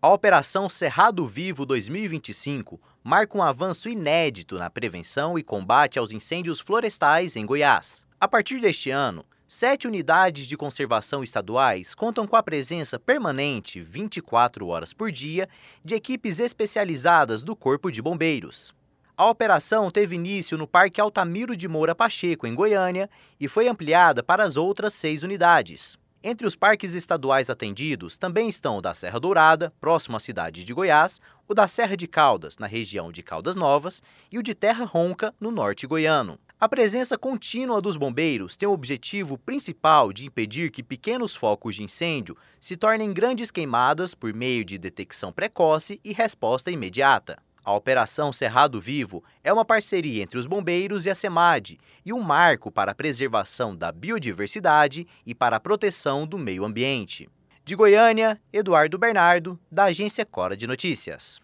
A Operação Cerrado Vivo 2025 marca um avanço inédito na prevenção e combate aos incêndios florestais em Goiás. A partir deste ano, 7 unidades de conservação estaduais contam com a presença permanente 24 horas por dia de equipes especializadas do Corpo de Bombeiros. A operação teve início no Parque Altamiro de Moura Pacheco, em Goiânia, e foi ampliada para as outras 6 unidades. Entre os parques estaduais atendidos também estão o da Serra Dourada, próximo à cidade de Goiás, o da Serra de Caldas, na região de Caldas Novas, e o de Terra Ronca, no norte goiano. A presença contínua dos bombeiros tem o objetivo principal de impedir que pequenos focos de incêndio se tornem grandes queimadas por meio de detecção precoce e resposta imediata. A Operação Cerrado Vivo é uma parceria entre os bombeiros e a SEMAD e um marco para a preservação da biodiversidade e para a proteção do meio ambiente. De Goiânia, Eduardo Bernardo, da Agência Cora de Notícias.